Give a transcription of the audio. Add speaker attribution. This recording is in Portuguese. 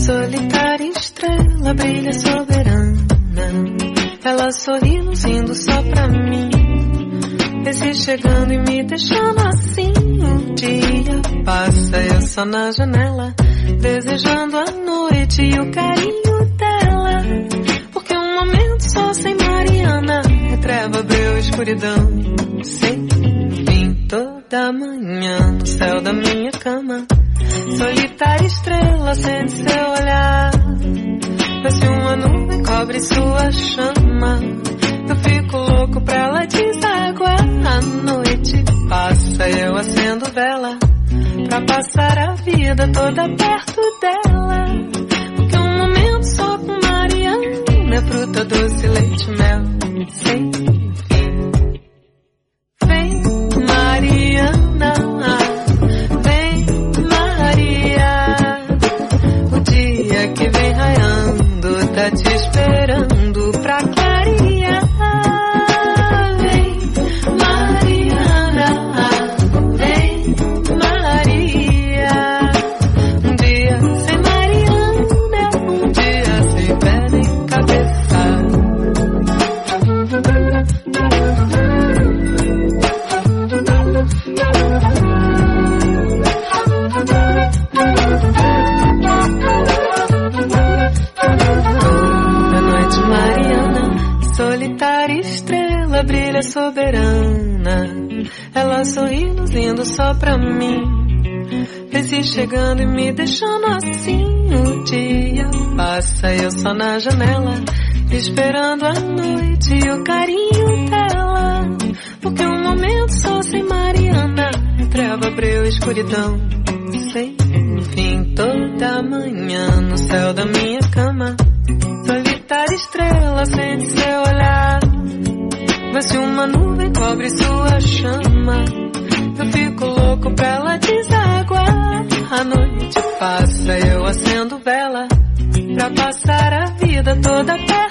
Speaker 1: Solitária estrela brilha soberana. Ela sorri luzindo só pra mim. Esse chegando e me deixando assim. O dia passa, eu só na janela, desejando a noite e o carinho dela. Porque um momento só sem Mariana é treva, breu, escuridão. Sem fim toda manhã no céu da minha cama. Solitária estrela acende seu olhar. Parece uma nuvem cobre sua chama. Eu fico louco pra ela desaguar. A noite passa, eu acendo vela pra passar a vida toda perto dela. Porque um momento só com Mariana é fruta, doce, leite, mel, sem fim. Vem Mariana, vem Maria. O dia que vem raiando tá te esperando pra clarear. Solitária estrela brilha soberana. Ela sorri luzindo só pra mim. Vê-se chegando e me deixando assim. O dia passa, eu só na janela, esperando a noite e o carinho dela. Porque um momento só sem Mariana é treva, breu, escuridão. Sem fim toda manhã no céu da minha cama. Solitária estrela acende seu olhar. Mas se uma nuvem cobre sua chama, eu fico louco pra ela desaguar. A noite passa, eu acendo vela pra passar a vida toda perto